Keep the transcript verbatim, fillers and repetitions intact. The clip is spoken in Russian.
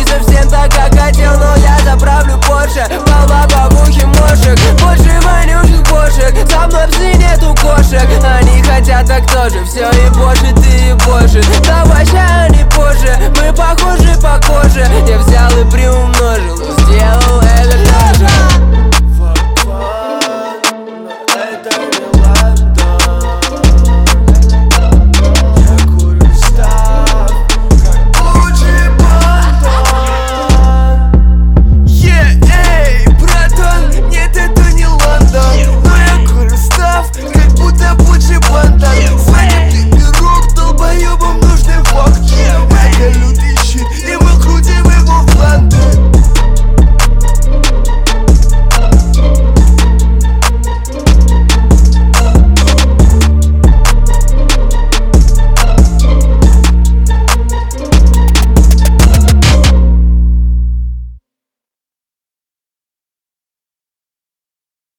совсем так, как хотел, но я заправлю Порше. Полва бабухи мошек, больше вонючих кошек. Со мной в псы нету кошек. Они хотят так тоже, все и больше, ты и больше. Да вообще они позже, мы похожи по коже. Я